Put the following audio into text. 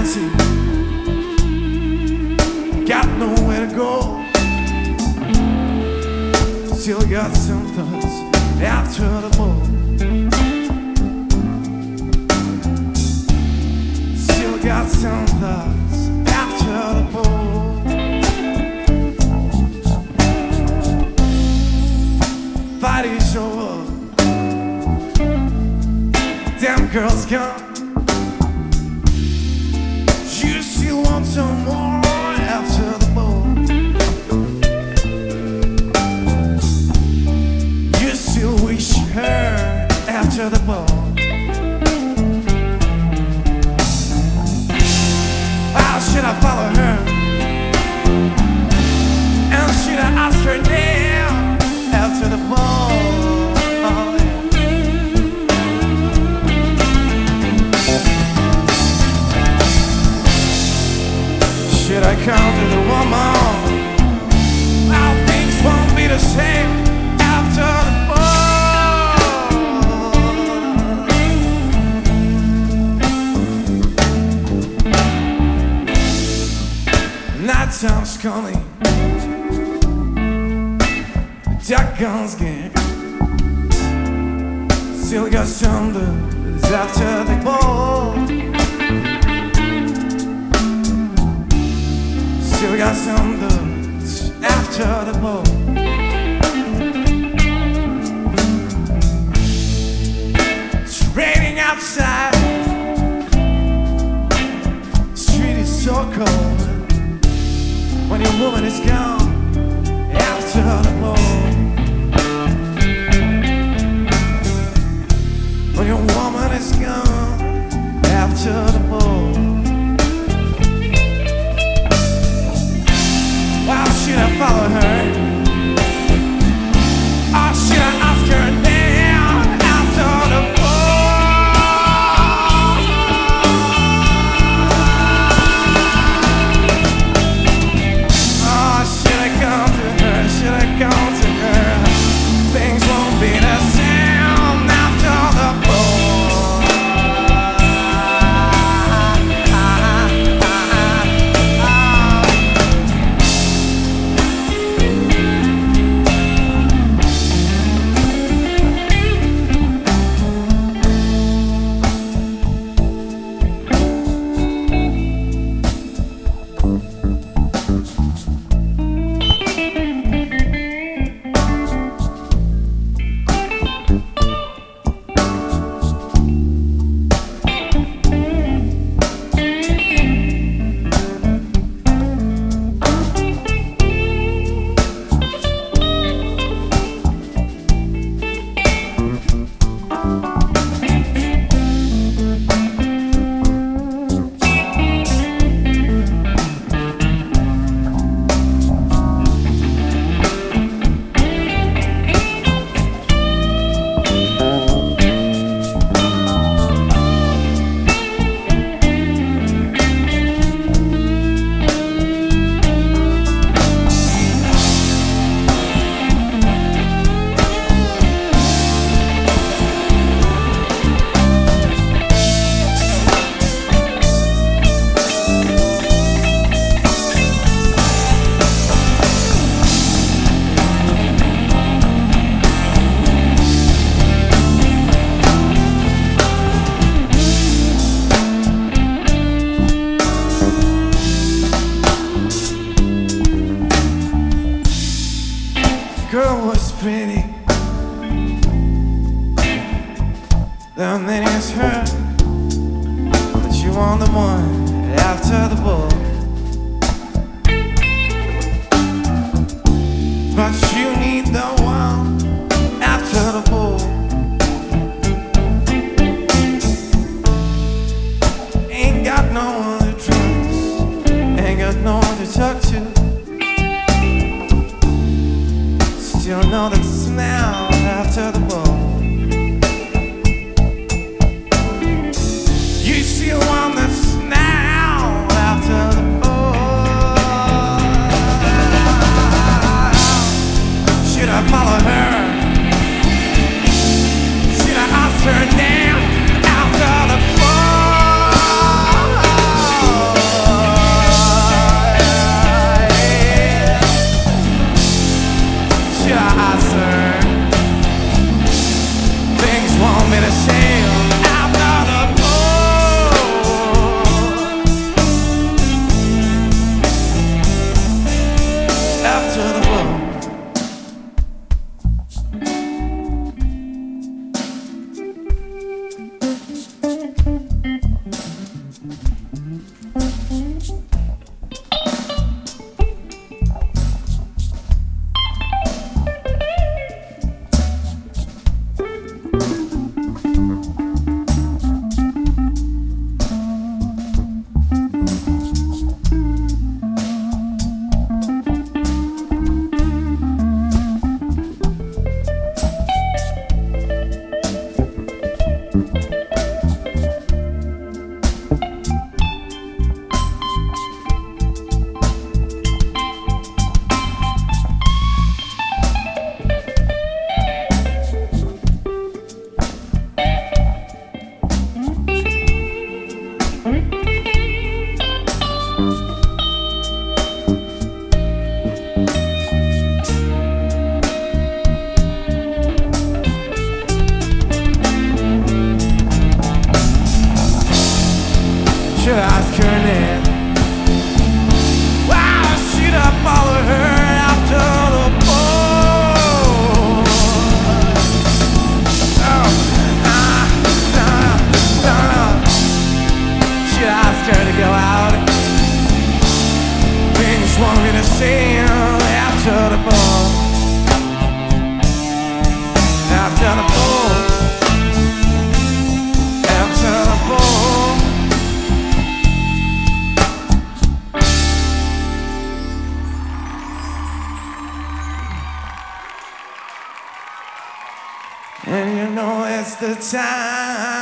empty, got nowhere to go. Still got some thoughts after the ball. Still got some thoughts after the ball. Fight is over, damn girl's gone. You still want some more after the ball. You still wish her after the ball. How should I follow her? And should I ask her now after the ball? Oh, yeah. Should I come to the woman? Now things won't be the same after the ball. Night time's coming, the dark guns game. Still got some blues after the ball. Still got some blues after the ball. It's raining outside, the street is so cold. When your woman is gone after the ball. When your woman is gone after the ball. Why should I follow her? Or should I ask her now after the ball? Oh, should I come to her? Should I come to her? Things won't be the same after the ball. Girl was pretty, then it's her, but you want the one after the ball. But you need the one after the ball. Ain't got no one to trust, ain't got no one to talk to. Still know that smell after the ball. You still want that smell after the ball. Should I follow her? Should I ask her now after the ball? Should I ask her name? Wow, should I follow her after the ball? Oh, no. Should I ask her to go out? Things want me to sing after the ball. After the ball. After the ball. And you know it's the time.